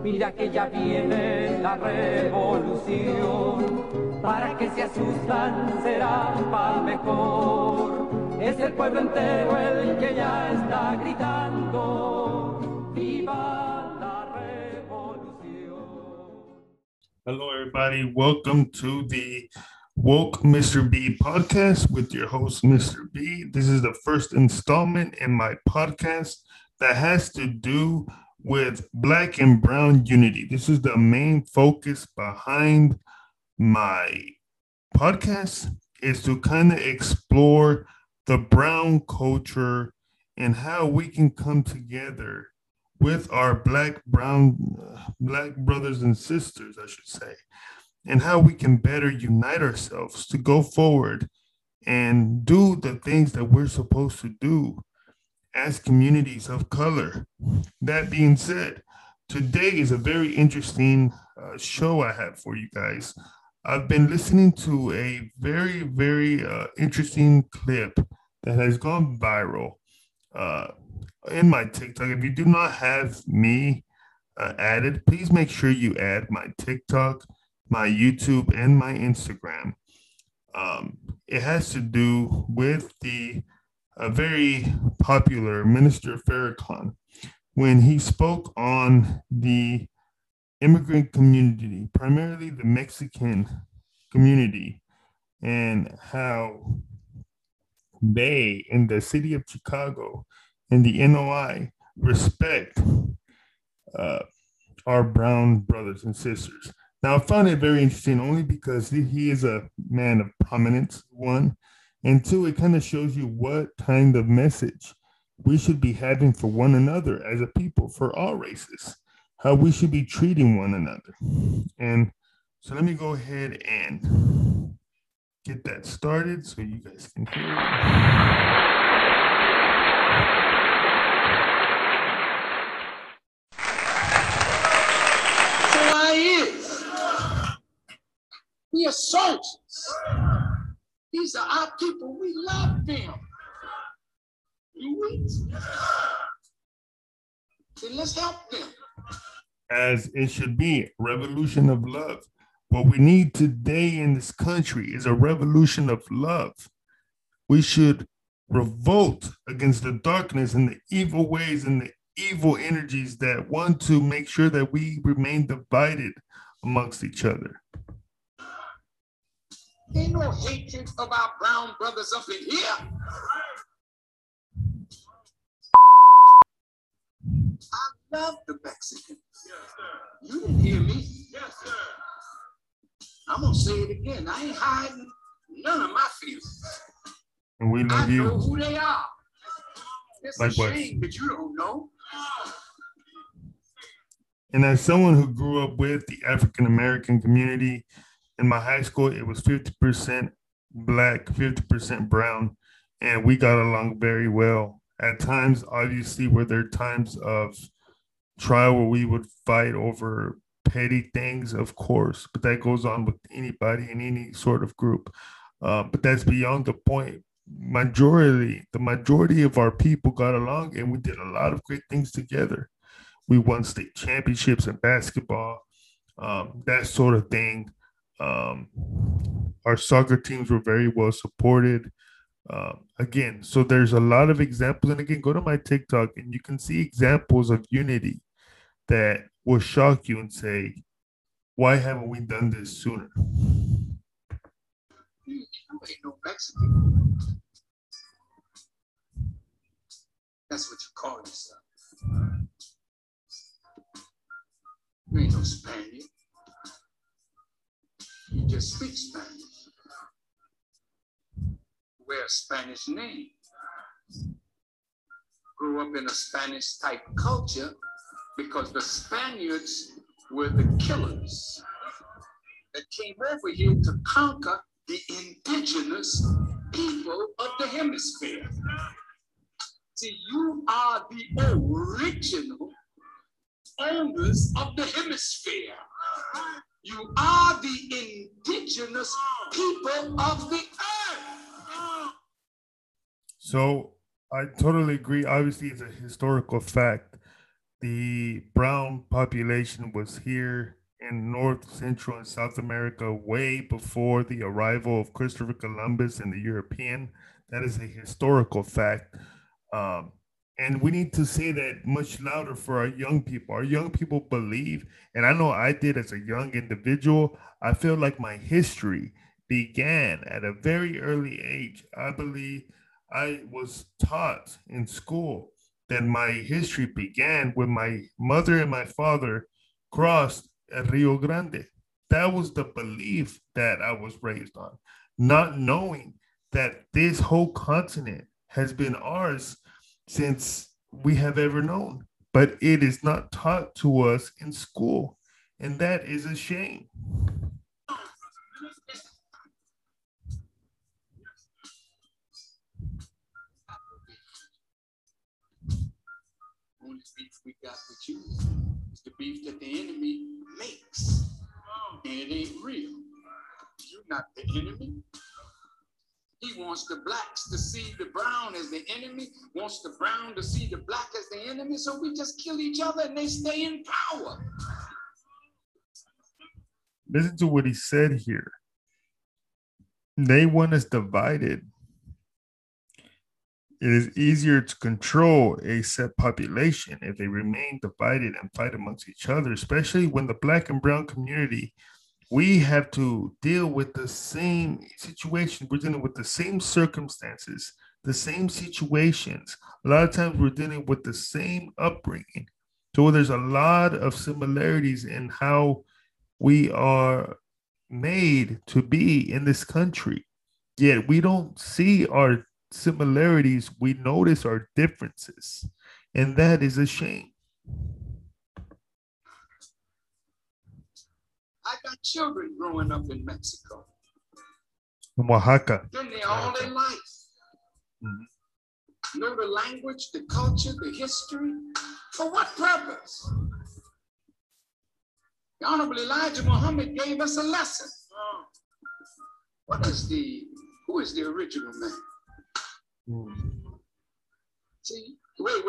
Mira que ya viene la revolución. Para que se asustan será para mejor. Es el pueblo entero el que ya está gritando. ¡Viva la revolución! Hello, everybody. Welcome to the Woke Mr. B podcast with your host, Mr. B. This is the first installment in my podcast that has to do with Black and Brown unity. This is the main focus behind my podcast, is to kind of explore the brown culture and how we can come together with our black brothers and sisters, I should say, and how we can better unite ourselves to go forward and do the things that we're supposed to do as communities of color. That being said, today is a very interesting show I have for you guys. I've been listening to a very interesting clip that has gone viral in my TikTok. If you do not have me added, please make sure you add my TikTok, my YouTube, and my Instagram. It has to do with the very popular Minister Farrakhan when he spoke on the immigrant community, primarily the Mexican community, and how they in the city of Chicago and the NOI respect our brown brothers and sisters. Now, I found it very interesting only because he is a man of prominence, one, and two, it kind of shows you what kind of message we should be having for one another as a people, for all races, how we should be treating one another. And so let me go ahead and get that started so you guys can hear it. We are soldiers. These are our people. We love them. Do we? Then let's help them. As it should be, revolution of love. What we need today in this country is a revolution of love. We should revolt against the darkness and the evil ways and the evil energies that want to make sure that we remain divided amongst each other. Ain't no hatred of our brown brothers up in here. I love the Mexicans. Yes, sir. You didn't hear me. Yes, sir. I'm going to say it again. I ain't hiding none of my feelings. And we love you. I know who they are. It's Likewise. a shame that you don't know. And as someone who grew up with the African American community, in my high school, it was 50% Black, 50% brown, and we got along very well. At times, obviously, were there times of trial where we would fight over petty things, of course, but that goes on with anybody in any sort of group. But that's beyond the point. The majority of our people got along, and we did a lot of great things together. We won state championships in basketball, that sort of thing. Our soccer teams were very well supported. Again, so there's a lot of examples. And again, go to my TikTok and you can see examples of unity that will shock you and say, why haven't we done this sooner? You ain't no Mexican. That's what you call yourself. You ain't no Spaniard. You just speak Spanish. Wear a Spanish name. Grew up in a Spanish type culture because the Spaniards were the killers that came over here to conquer the indigenous people of the hemisphere. See, you are the original owners of the hemisphere. You are the indigenous people of the earth. So I totally agree. Obviously, it's a historical fact the brown population was here in North, Central, and South America way before the arrival of Christopher Columbus and the European. That is a historical fact. Um, and we need to say that much louder for our young people. Our young people believe, and I know I did as a young individual, I feel like my history began at a very early age. I believe I was taught in school that my history began when my mother and my father crossed at Rio Grande. That was the belief that I was raised on, not knowing that this whole continent has been ours since we have ever known. But it is not taught to us in school, and that is a shame. Only beef we got with you is the beef that the enemy makes, and it ain't real. You're not the enemy. He wants the blacks to see the brown as the enemy, wants the brown to see the black as the enemy, so we just kill each other and they stay in power. Listen to what he said here. They want us divided. It is easier to control a set population if they remain divided and fight amongst each other, especially when the black and brown community, we have to deal with the same situation. We're dealing with the same circumstances, the same situations. A lot of times we're dealing with the same upbringing. So there's a lot of similarities in how we are made to be in this country. Yet we don't see our similarities, we notice our differences. And that is a shame. I got children growing up in Mexico. In Oaxaca. Been there all their life. Know the language, the culture, the history. For what purpose? The Honorable Elijah Muhammad gave us a lesson. Who is the original man? See, wait.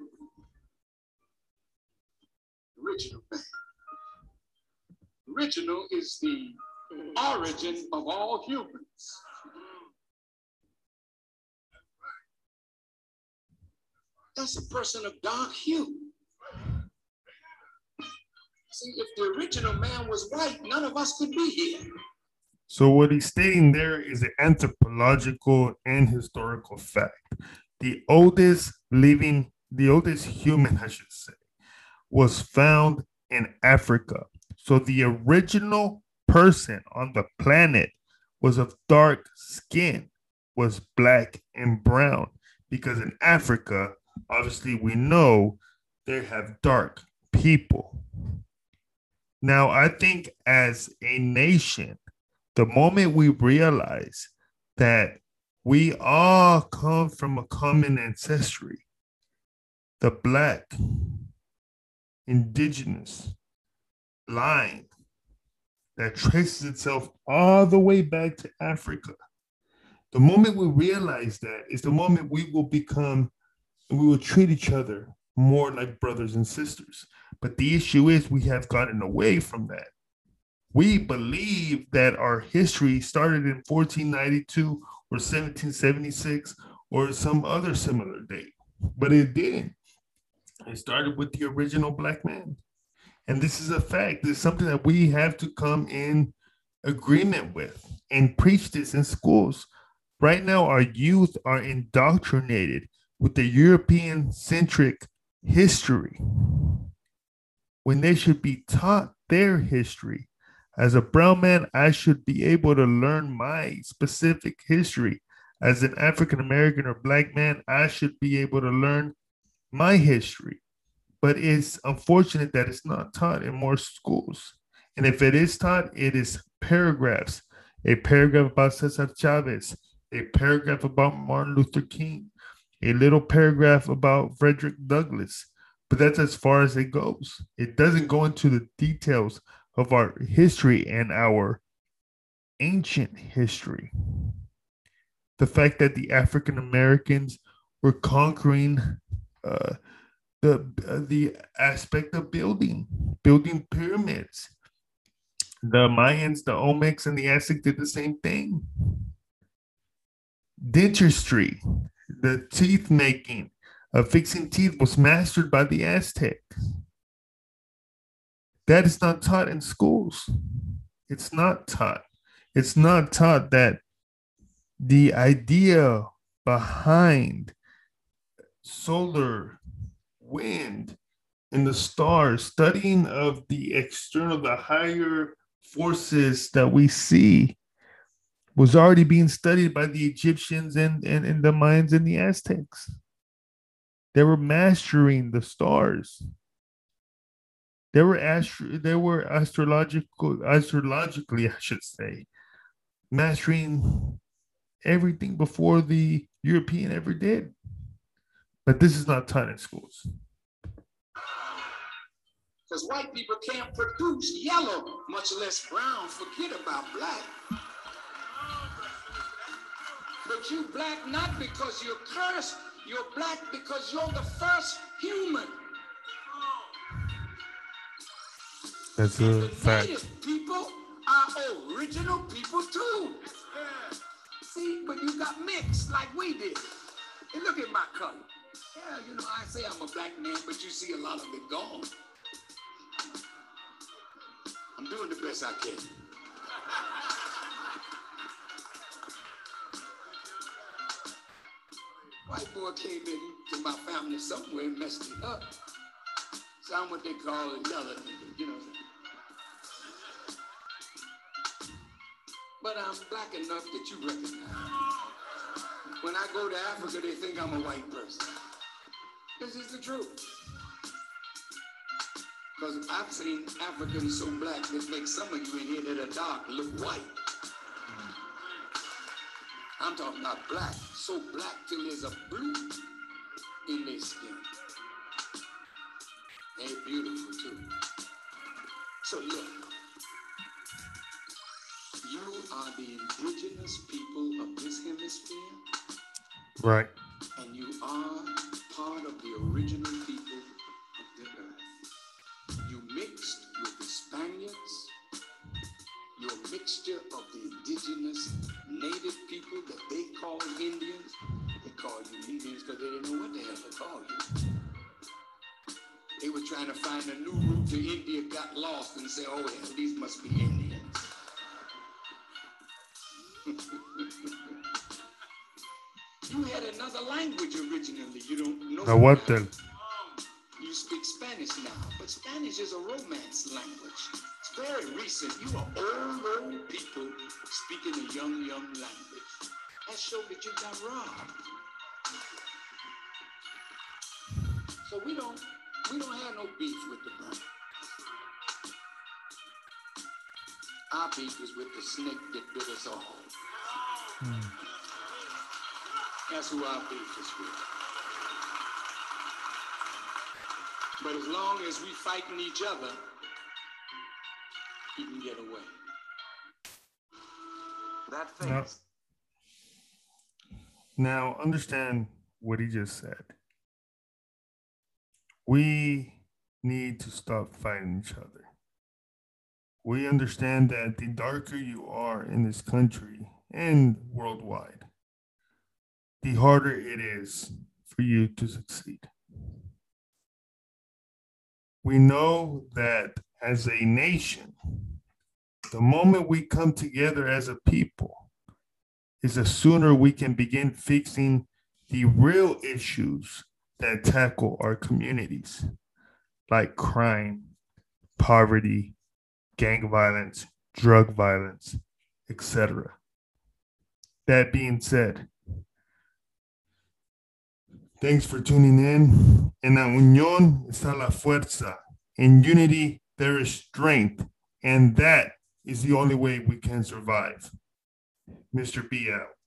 Original man. Original is the origin of all humans. That's a person of dark hue. See, if the original man was white, none of us could be here. So what he's stating there is an anthropological and historical fact. The oldest human, I should say, was found in Africa. So the original person on the planet was of dark skin, was black and brown, because in Africa, obviously we know they have dark people. Now, I think as a nation, the moment we realize that we all come from a common ancestry, the black, indigenous line that traces itself all the way back to Africa, the moment we realize that is the moment we will treat each other more like brothers and sisters. But the issue is we have gotten away from that. We believe that our history started in 1492 or 1776 or some other similar date, but it didn't. It started with the original black man. And this is a fact. This is something that we have to come in agreement with and preach this in schools. Right now, our youth are indoctrinated with the European-centric history when they should be taught their history. As a brown man, I should be able to learn my specific history. As an African American or black man, I should be able to learn my history. But it's unfortunate that it's not taught in more schools. And if it is taught, it is paragraphs. A paragraph about Cesar Chavez, a paragraph about Martin Luther King, a little paragraph about Frederick Douglass. But that's as far as it goes. It doesn't go into the details of our history and our ancient history. The fact that the African Americans were conquering the aspect of building pyramids. The Mayans, the Olmecs, and the Aztecs did the same thing. Dentistry, the teeth making, fixing teeth was mastered by the Aztecs. That is not taught in schools. It's not taught. It's not taught that the idea behind solar, wind, and the stars, studying of the external, the higher forces that we see, was already being studied by the Egyptians and the Mayans and the Aztecs. They were mastering the stars. They were astrologically, I should say, mastering everything before the European ever did. But this is not taught in schools. Because white people can't produce yellow, much less brown. Forget about black. But you black not because you're cursed. You're black because you're the first human. That's a fact. Native people are original people too. Yeah. See, but you got mixed like we did. And look at my color. Yeah, you know, I say I'm a black man, but you see a lot of it gone. I'm doing the best I can. White boy came into my family somewhere and messed it up. So I'm what they call a yellow nigga, you know. But I'm black enough that you recognize. When I go to Africa, they think I'm a white person. This is the truth. Because I've seen Africans so black that make some of you in here that are dark look white. I'm talking about black, so black till there's a blue in their skin. They're beautiful too. So look, you are the indigenous people of this hemisphere. Right. And you are part of the original people of the earth. You mixed with the Spaniards. Your mixture of the indigenous native people that they call Indians. They call you Indians because they didn't know what the hell to call you. They were trying to find a new route to India, got lost, and said, oh, hell, these must be Indians. You had another language originally. You don't know. Nahuatl. You speak Spanish now, but Spanish is a romance language. It's very recent. You are old people speaking a young language. That showed that you got robbed. So we don't have no beef with the brown. Our beef is with the snake that bit us all. That's who our beef is with. But as long as we fighting each other, you can get away. That thing. Now, understand what he just said. We need to stop fighting each other. We understand that the darker you are in this country and worldwide, the harder it is for you to succeed. We know that as a nation, the moment we come together as a people is the sooner we can begin fixing the real issues that tackle our communities, like crime, poverty, gang violence, drug violence, etc. That being said, thanks for tuning in. En la unión está la fuerza. In unity, there is strength. And that is the only way we can survive. Mr. B out.